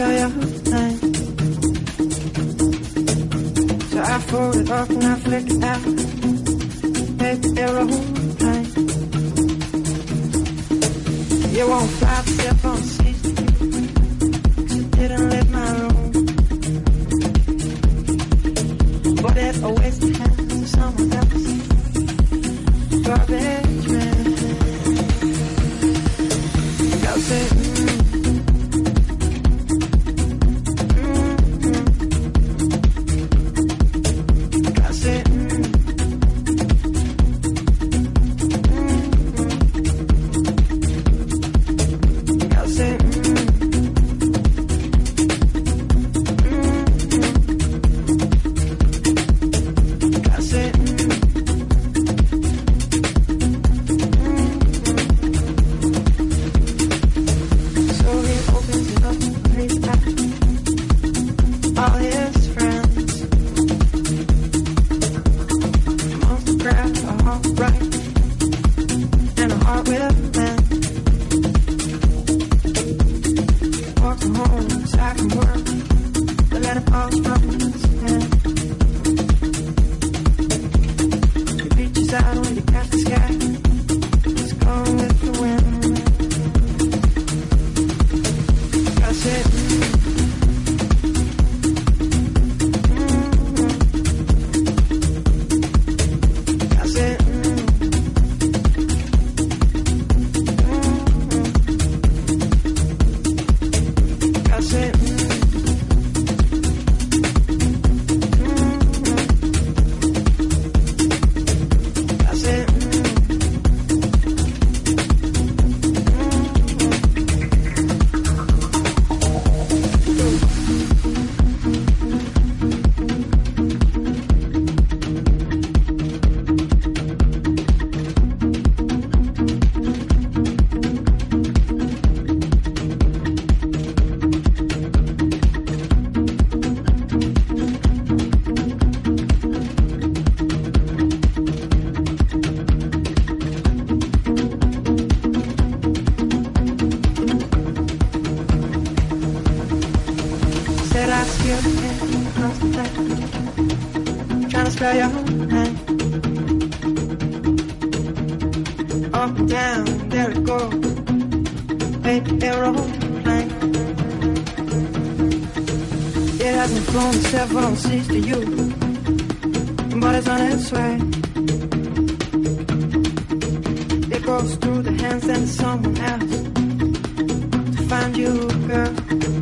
spell your name. So I fold it up and I flick it out. Baby, aeroplane. You won't fly the step on seat. You didn't leave my room. But it always hands to someone else. Garbage man. Y'all say, trying to spell your name. Up and down, there it goes. Baby, aeroplane. It hasn't flown several seas to you, but it's on its way. It goes through the hands and someone else to find you, girl.